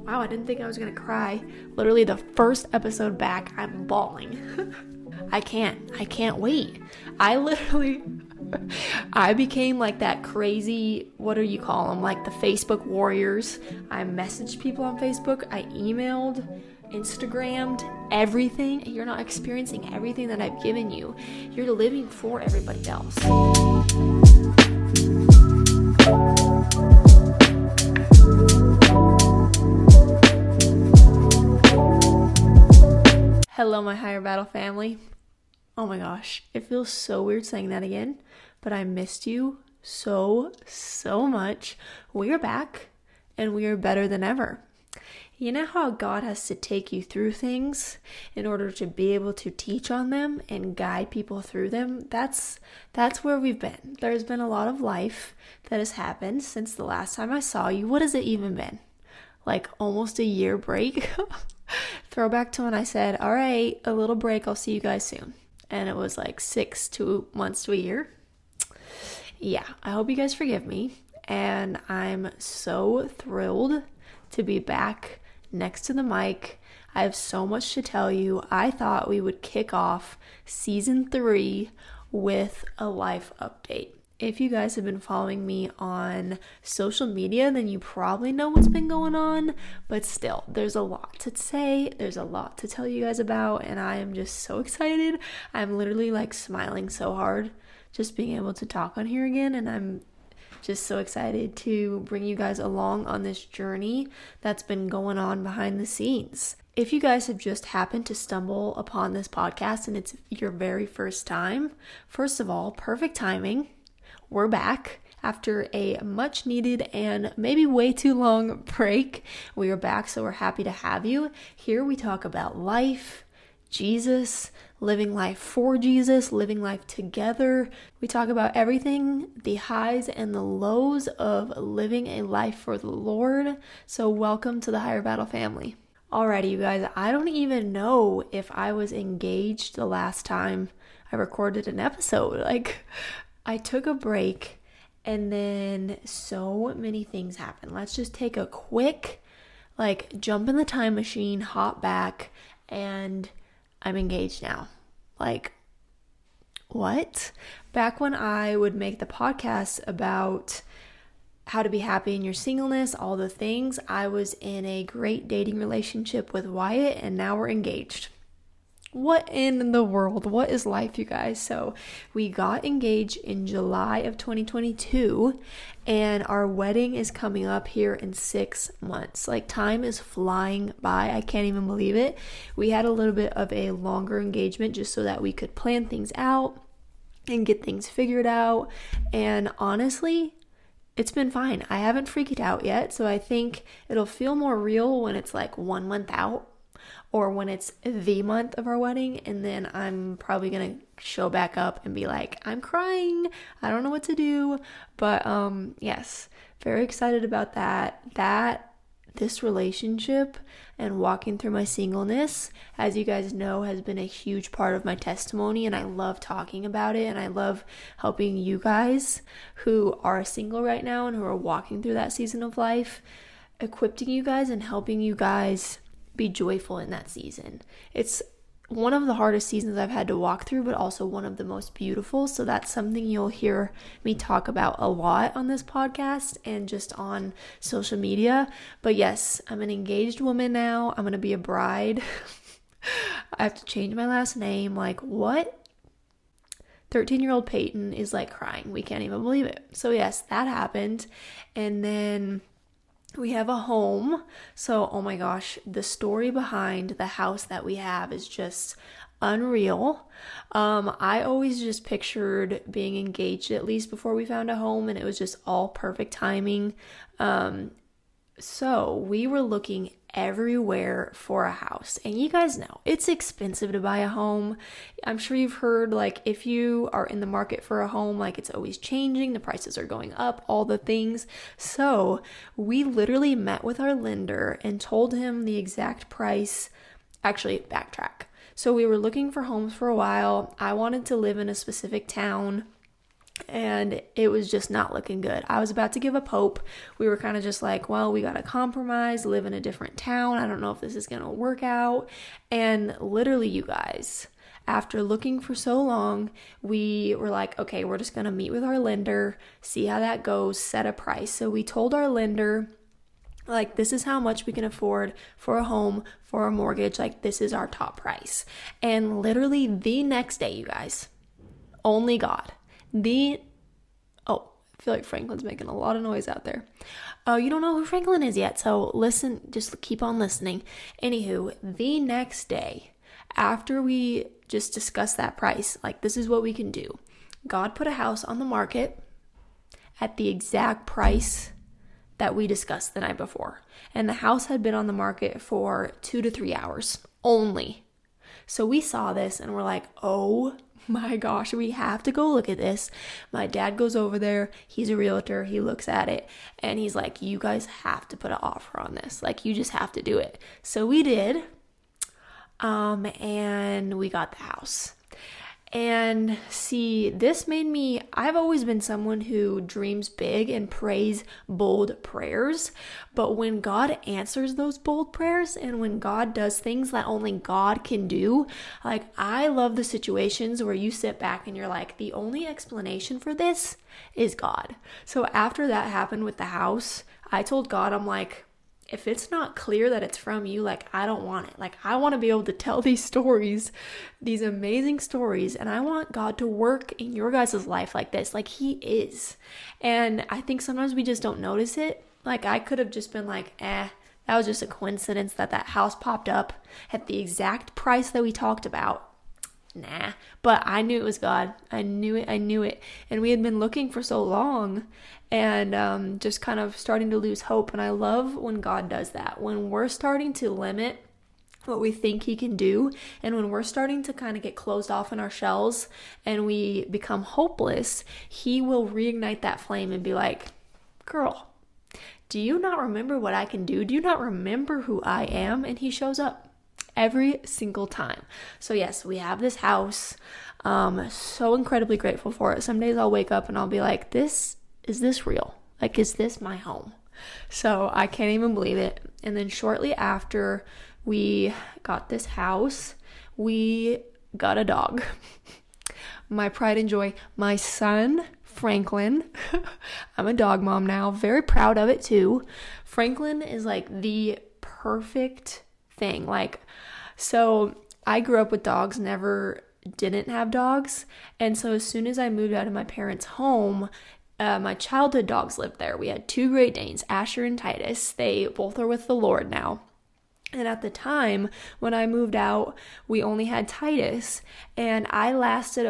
Wow, I didn't think I was gonna cry. Literally the first episode back, I'm bawling. I can't wait. I became like that crazy, what do you call them? Like the Facebook warriors. I messaged people on Facebook. I emailed, Instagrammed, everything. You're not experiencing everything that I've given you. You're living for everybody else. Hello, my Higher Battle family. Oh my gosh, it feels so weird saying that again, but I missed you so much. We are back, and we are better than ever. You know how God has to take you through things in order to be able to teach on them and guide people through them? That's where we've been. There's been a lot of life that has happened since the last time I saw you. What has it even been? Like almost a year break? Throwback to when I said, all right, a little break, I'll see you guys soon. And it was like 6 months to a year. Yeah, I hope you guys forgive me. And I'm so thrilled to be back next to the mic. I have so much to tell you. I thought we would kick off season 3 with a life update. If you guys have been following me on social media, then you probably know what's been going on, but still, there's a lot to say, there's a lot to tell you guys about, and I am just so excited. I'm literally like smiling so hard just being able to talk on here again, and I'm just so excited to bring you guys along on this journey that's been going on behind the scenes. If you guys have just happened to stumble upon this podcast and it's your very first time, first of all, perfect timing. We're back after a much needed and maybe way too long break. We are back, so we're happy to have you. Here we talk about life, Jesus, living life for Jesus, living life together. We talk about everything, the highs and the lows of living a life for the Lord. So welcome to the Higher Battle family. Alrighty, you guys, I don't even know if I was engaged the last time I recorded an episode. I took a break and then so many things happened. Let's just take a quick, jump in the time machine, hop back, and I'm engaged now. What? Back when I would make the podcast about how to be happy in your singleness, all the things, I was in a great dating relationship with Wyatt, and now we're engaged. What in the world? What is life, you guys? So we got engaged in July of 2022, and our wedding is coming up here in 6 months. Time is flying by. I can't even believe it. We had a little bit of a longer engagement just so that we could plan things out and get things figured out. And honestly, it's been fine. I haven't freaked out yet, so I think it'll feel more real when it's 1 month out, or when it's the month of our wedding, and then I'm probably gonna show back up and be like, I'm crying, I don't know what to do. But yes, very excited about that this relationship and walking through my singleness, as you guys know, has been a huge part of my testimony, and I love talking about it, and I love helping you guys who are single right now and who are walking through that season of life, equipping you guys and helping you guys be joyful in that season. It's one of the hardest seasons I've had to walk through, but also one of the most beautiful. So that's something you'll hear me talk about a lot on this podcast and just on social media. But yes, I'm an engaged woman now. I'm going to be a bride. I have to change my last name. What? 13-year-old Peyton is crying. We can't even believe it. So yes, that happened. And then we have a home. So, oh my gosh, the story behind the house that we have is just unreal. I always just pictured being engaged at least before we found a home, and it was just all perfect timing. So we were looking everywhere for a house, and you guys know it's expensive to buy a home. I'm sure you've heard if you are in the market for a home, it's always changing, the prices are going up, all the things. So we literally met with our lender and told him the exact price. Actually, backtrack. So we were looking for homes for a while. I wanted to live in a specific town. and it was just not looking good. I was about to give up hope. We were kind of just like, well, we got to compromise, live in a different town. I don't know if this is going to work out. And literally, you guys, after looking for so long, we were like, okay, we're just going to meet with our lender, see how that goes, set a price. So we told our lender, like, this is how much we can afford for a home, for a mortgage. Like, this is our top price. And literally the next day, you guys, only God. I feel like Franklin's making a lot of noise out there. Oh, you don't know who Franklin is yet, so listen, just keep on listening. Anywho, the next day, after we just discussed that price, like, this is what we can do. God put a house on the market at the exact price that we discussed the night before. And the house had been on the market for 2 to 3 hours only. So we saw this and we're like, oh my gosh, we have to go look at this. My dad goes over there. He's a realtor. He looks at it and he's like, you guys have to put an offer on this. Like, you just have to do it. So we did. And we got the house. And see, this made me, I've always been someone who dreams big and prays bold prayers. But when God answers those bold prayers and when God does things that only God can do, like, I love the situations where you sit back and you're like, the only explanation for this is God. So after that happened with the house, I told God, I'm like, if it's not clear that it's from you, like, I don't want it. Like, I want to be able to tell these stories, these amazing stories, and I want God to work in your guys' life like this, like He is. And I think sometimes we just don't notice it. Like, I could have just been like, that was just a coincidence that house popped up at the exact price that we talked about. Nah, but I knew it was God. I knew it. And we had been looking for so long and just kind of starting to lose hope. And I love when God does that. When we're starting to limit what we think He can do, and when we're starting to kind of get closed off in our shells and we become hopeless, He will reignite that flame and be like, girl, do you not remember what I can do? Do you not remember who I am? And He shows up every single time. So yes, we have this house. So incredibly grateful for it. Some days I'll wake up and I'll be like, is this real? Like, is this my home? So I can't even believe it. And then shortly after we got this house, we got a dog. My pride and joy, my son, Franklin. I'm a dog mom now. Very proud of it too. Franklin is like the perfect thing. Like, so I grew up with dogs, didn't have dogs. And so as soon as I moved out of my parents' home, my childhood dogs lived there. We had 2 Great Danes, Asher and Titus. They both are with the Lord now. And at the time when I moved out, we only had Titus. And I lasted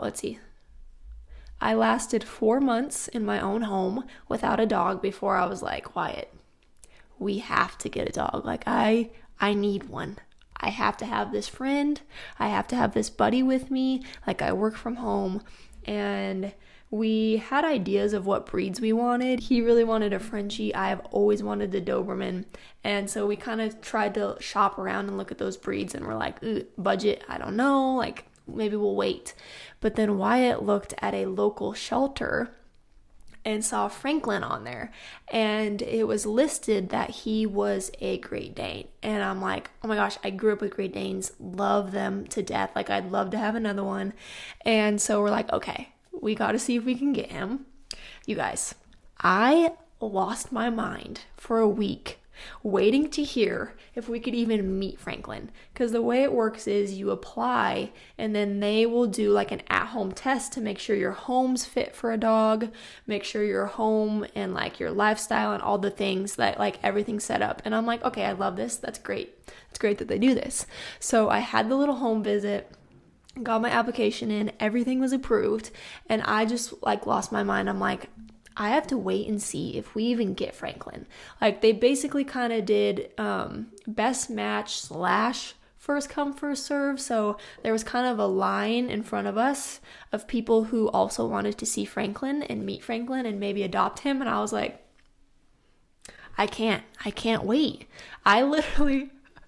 I lasted 4 months in my own home without a dog before I was like, Wyatt, we have to get a dog. Like, I need one. I have to have this friend. I have to have this buddy with me. Like, I work from home. And we had ideas of what breeds we wanted. He really wanted a Frenchie. I have always wanted the Doberman. And so we kind of tried to shop around and look at those breeds. And we're like, budget, I don't know. Like, maybe we'll wait. But then Wyatt looked at a local shelter and saw Franklin on there, and it was listed that he was a Great Dane. And I'm like, oh my gosh, I grew up with Great Danes, love them to death. Like, I'd love to have another one. And so we're like, okay, we got to see if we can get him. You guys, I lost my mind for a week waiting to hear if we could even meet Franklin. Because the way it works is you apply and then they will do like an at-home test to make sure your home's fit for a dog, make sure your home and like your lifestyle and all the things that like everything's set up. And I'm like, okay, I love this. That's great. It's great that they do this. So I had the little home visit, got my application in, everything was approved, and I just like lost my mind. I'm like, I have to wait and see if we even get Franklin. Like, they basically kind of did best match / first come, first serve. So there was kind of a line in front of us of people who also wanted to see Franklin and meet Franklin and maybe adopt him. And I was like, I can't wait. I literally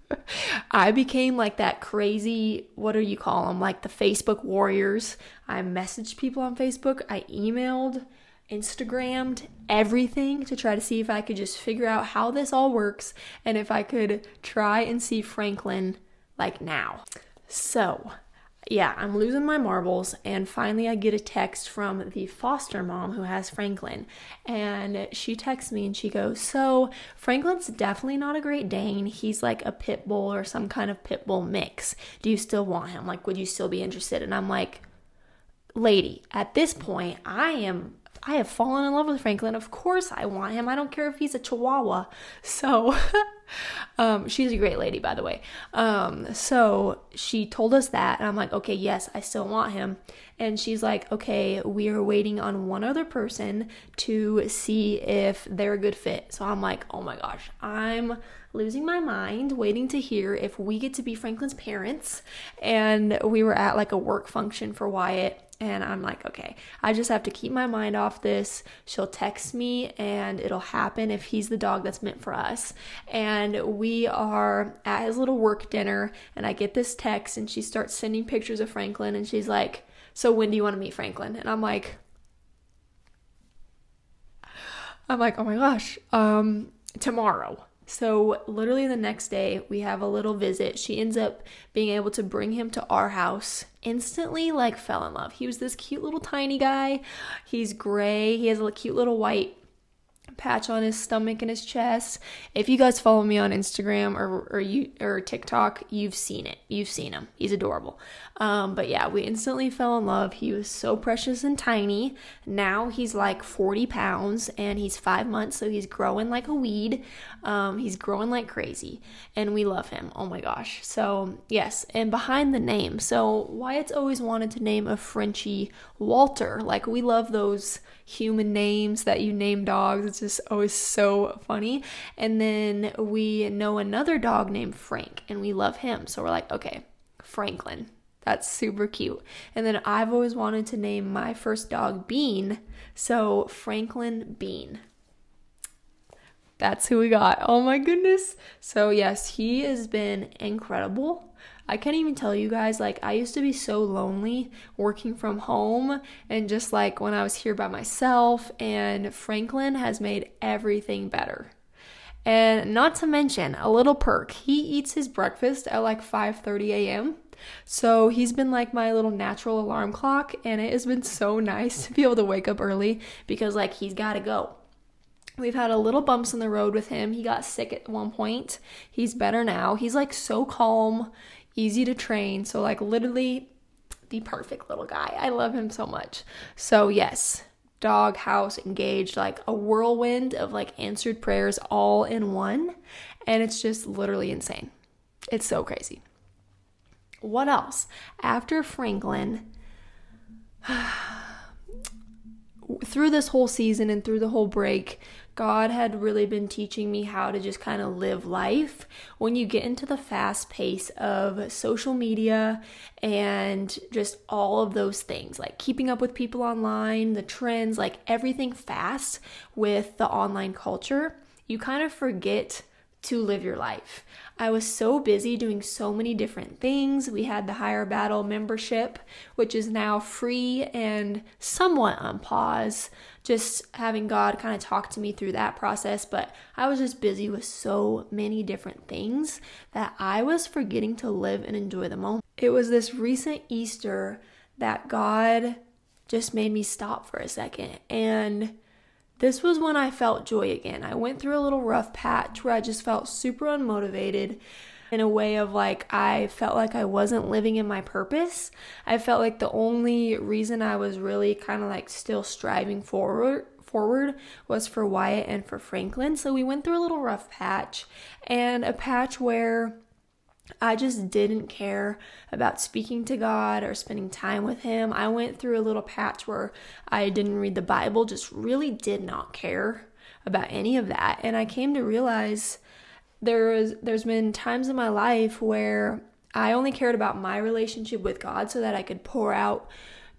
I became like that crazy, what do you call them? Like the Facebook warriors. I messaged people on Facebook. I emailed, Instagrammed, everything to try to see if I could just figure out how this all works and if I could try and see Franklin like now. So yeah, I'm losing my marbles, and finally I get a text from the foster mom who has Franklin, and she texts me and she goes, so Franklin's definitely not a Great Dane. He's like a pit bull or some kind of pit bull mix. Do you still want him? Like, would you still be interested? And I'm like, lady, at this point, I have fallen in love with Franklin. Of course I want him. I don't care if he's a Chihuahua. So she's a great lady, by the way. So she told us that, and I'm like, okay, yes, I still want him. And she's like, okay, we are waiting on one other person to see if they're a good fit. So I'm like, oh my gosh, I'm losing my mind waiting to hear if we get to be Franklin's parents. And we were at like a work function for Wyatt. And I'm like, okay, I just have to keep my mind off this. She'll text me and it'll happen if he's the dog that's meant for us. And we are at his little work dinner, and I get this text, and she starts sending pictures of Franklin, and she's like, so when do you want to meet Franklin? And I'm like, oh my gosh, tomorrow. So literally the next day we have a little visit. She ends up being able to bring him to our house. Instantly like fell in love. He was this cute little tiny guy. He's gray. He has a cute little white patch on his stomach and his chest. If you guys follow me on Instagram or TikTok, you've seen it. You've seen him. He's adorable. But yeah, we instantly fell in love. He was so precious and tiny. Now he's like 40 pounds and he's 5 months, so he's growing like a weed. He's growing like crazy, and we love him. Oh my gosh. So yes, and behind the name, so Wyatt's always wanted to name a Frenchie Walter. Like, we love those human names that you name dogs. It's just always so funny. And then we know another dog named Frank, and we love him, so we're like, okay, Franklin, that's super cute. And then I've always wanted to name my first dog Bean, so Franklin Bean. That's who we got. Oh my goodness. So yes, he has been incredible. I can't even tell you guys, like, I used to be so lonely working from home and just like when I was here by myself, and Franklin has made everything better. And not to mention, a little perk, he eats his breakfast at like 5:30 a.m. So he's been like my little natural alarm clock, and it has been so nice to be able to wake up early because like he's got to go. We've had a little bumps in the road with him. He got sick at one point. He's better now. He's like so calm, easy to train. So like literally the perfect little guy. I love him so much. So yes, dog, house, engaged, like a whirlwind of like answered prayers all in one. And it's just literally insane. It's so crazy. What else? After Franklin, through this whole season and through the whole break, God had really been teaching me how to just kind of live life when you get into the fast pace of social media and just all of those things, like keeping up with people online, the trends, like everything fast with the online culture. You kind of forget to live your life. I was so busy doing so many different things. We had the Higher Battle membership, which is now free and somewhat on pause, just having God kind of talk to me through that process. But I was just busy with so many different things that I was forgetting to live and enjoy the moment. It was this recent Easter that God just made me stop for a second, and this was when I felt joy again. I went through a little rough patch where I just felt super unmotivated, in a way of like I felt like I wasn't living in my purpose. I felt like the only reason I was really kind of like still striving forward was for Wyatt and for Franklin. So we went through a little rough patch, and a patch where I just didn't care about speaking to God or spending time with Him. I went through a little patch where I didn't read the Bible, just really did not care about any of that. And I came to realize there's been times in my life where I only cared about my relationship with God so that I could pour out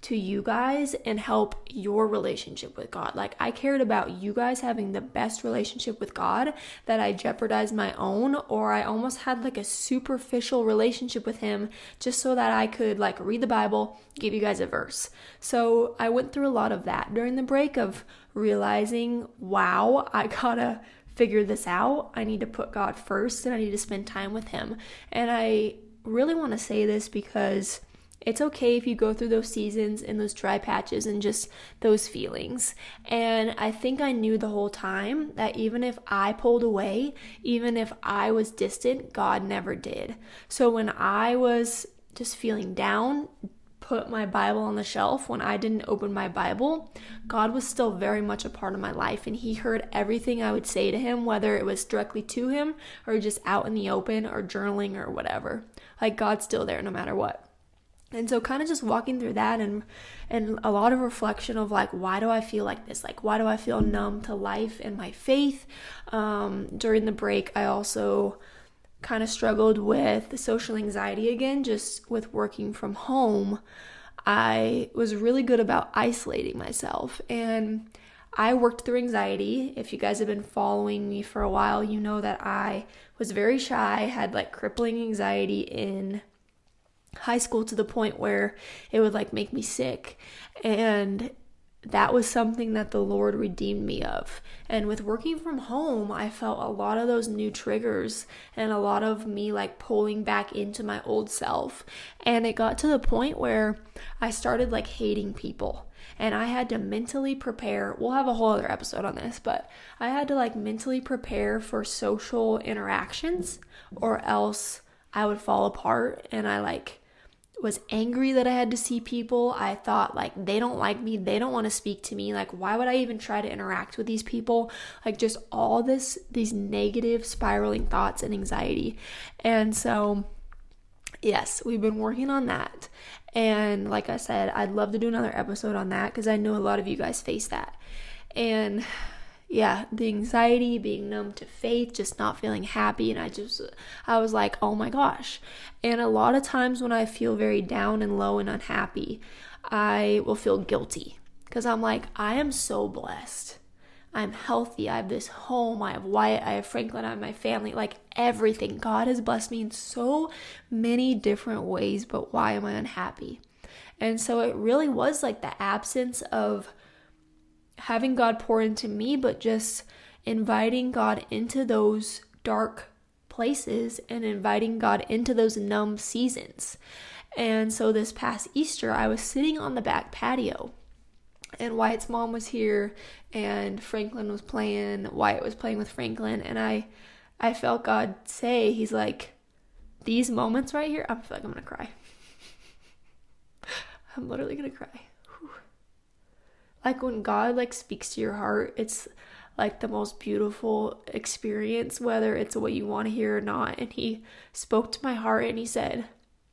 to you guys and help your relationship with God. Like, I cared about you guys having the best relationship with God, that I jeopardized my own, or I almost had like a superficial relationship with him just so that I could like read the Bible, give you guys a verse. So I went through a lot of that during the break, of realizing, wow, I gotta figure this out. I need to put God first and I need to spend time with him. And I really want to say this because it's okay if you go through those seasons and those dry patches and just those feelings. And I think I knew the whole time that even if I pulled away, even if I was distant, God never did. So when I was just feeling down, put my Bible on the shelf, when I didn't open my Bible, God was still very much a part of my life, and he heard everything I would say to him, whether it was directly to him or just out in the open or journaling or whatever. Like, God's still there no matter what. And so kind of just walking through that and a lot of reflection of like, why do I feel like this? Like, why do I feel numb to life and my faith? During the break, I also kind of struggled with social anxiety again, just with working from home. I was really good about isolating myself, and I worked through anxiety. If you guys have been following me for a while, you know that I was very shy, had like crippling anxiety in high school to the point where it would like make me sick. And that was something that the Lord redeemed me of. And with working from home, I felt a lot of those new triggers and a lot of me like pulling back into my old self. And it got to the point where I started like hating people. And I had to mentally prepare. We'll have a whole other episode on this, but I had to like mentally prepare for social interactions, or else I would fall apart. And I like was angry that I had to see people. I thought like, they don't like me, they don't want to speak to me, like why would I even try to interact with these people? Like just all these negative spiraling thoughts and anxiety. And so yes, we've been working on that. And like I said, I'd love to do another episode on that because I know a lot of you guys face that. And yeah, the anxiety, being numb to faith, just not feeling happy. And I was like, oh my gosh. And a lot of times when I feel very down and low and unhappy, I will feel guilty because I'm like, I am so blessed. I'm healthy. I have this home. I have Wyatt. I have Franklin. I have my family. Like everything. God has blessed me in so many different ways, but why am I unhappy? And so it really was like the absence of having God pour into me, but just inviting God into those dark places and inviting God into those numb seasons. And so this past Easter, I was sitting on the back patio and Wyatt's mom was here and Franklin was playing, Wyatt was playing with Franklin, and I felt God say, he's like, these moments right here, I feel like I'm going to cry. I'm literally going to cry. Whew. Like when God like speaks to your heart, it's like the most beautiful experience, whether it's what you want to hear or not. And he spoke to my heart and he said,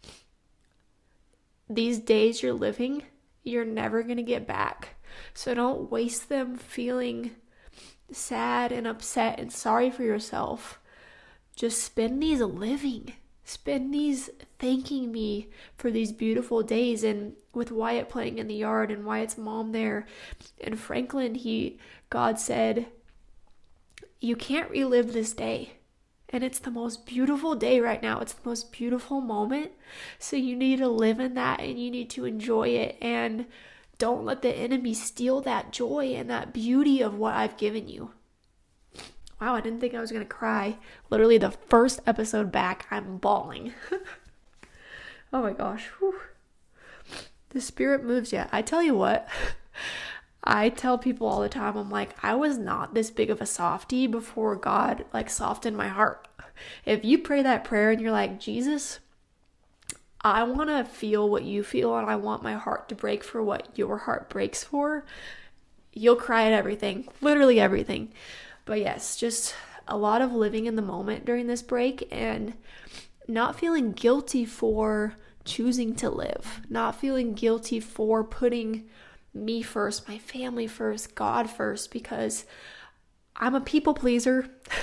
these days you're living, you're never going to get back. So don't waste them feeling sad and upset and sorry for yourself. Just spend these living. Spend these thanking me for these beautiful days. And with Wyatt playing in the yard and Wyatt's mom there and Franklin, God said, you can't relive this day. And it's the most beautiful day right now. It's the most beautiful moment. So you need to live in that and you need to enjoy it. And don't let the enemy steal that joy and that beauty of what I've given you. Wow, I didn't think I was going to cry. Literally the first episode back, I'm bawling. Oh my gosh. Whew. The Spirit moves you. I tell you what, I tell people all the time, I'm like, I was not this big of a softie before God like softened my heart. If you pray that prayer and you're like, Jesus, I want to feel what you feel and I want my heart to break for what your heart breaks for, you'll cry at everything, literally everything. But yes, just a lot of living in the moment during this break and not feeling guilty for choosing to live, not feeling guilty for putting me first, my family first, God first, because I'm a people pleaser.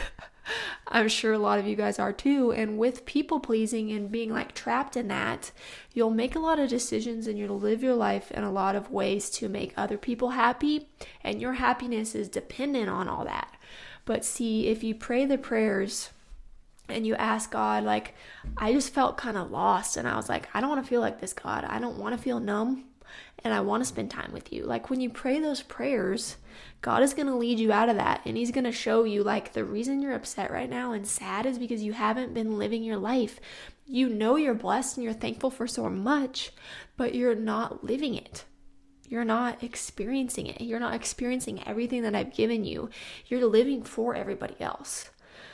I'm sure a lot of you guys are too. And with people pleasing and being like trapped in that, you'll make a lot of decisions and you'll live your life in a lot of ways to make other people happy. And your happiness is dependent on all that. But see, if you pray the prayers and you ask God, like, I just felt kind of lost. And I was like, I don't want to feel like this, God. I don't want to feel numb. And I want to spend time with you. Like, when you pray those prayers, God is going to lead you out of that. And he's going to show you, like, the reason you're upset right now and sad is because you haven't been living your life. You know you're blessed and you're thankful for so much, but you're not living it. You're not experiencing it. You're not experiencing everything that I've given you. You're living for everybody else.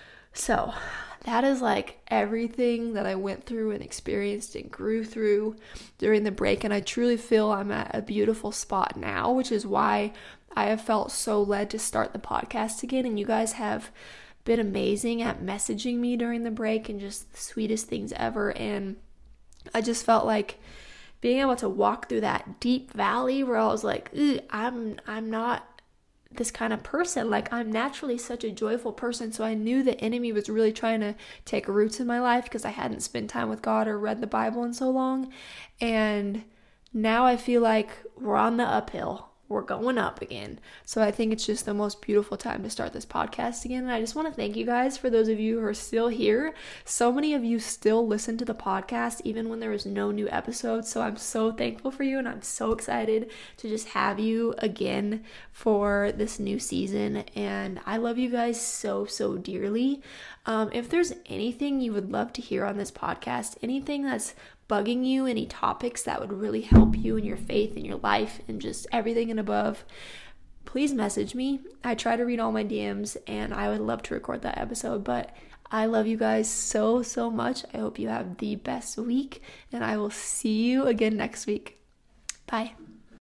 So that is like everything that I went through and experienced and grew through during the break. And I truly feel I'm at a beautiful spot now, which is why I have felt so led to start the podcast again. And you guys have been amazing at messaging me during the break and just the sweetest things ever. And I just felt like being able to walk through that deep valley where I was like, I'm not this kind of person. Like, I'm naturally such a joyful person. So I knew the enemy was really trying to take roots in my life because I hadn't spent time with God or read the Bible in so long. And now I feel like we're on the uphill. We're going up again. So I think it's just the most beautiful time to start this podcast again. And I just want to thank you guys for those of you who are still here. So many of you still listen to the podcast even when there is no new episodes. So I'm so thankful for you and I'm so excited to just have you again for this new season. And I love you guys so, so dearly. If there's anything you would love to hear on this podcast, anything that's bugging you, any topics that would really help you in your faith and your life and just everything and above, please message me. I try to read all my DMs and I would love to record that episode, but I love you guys so, so much. I hope you have the best week and I will see you again next week. Bye.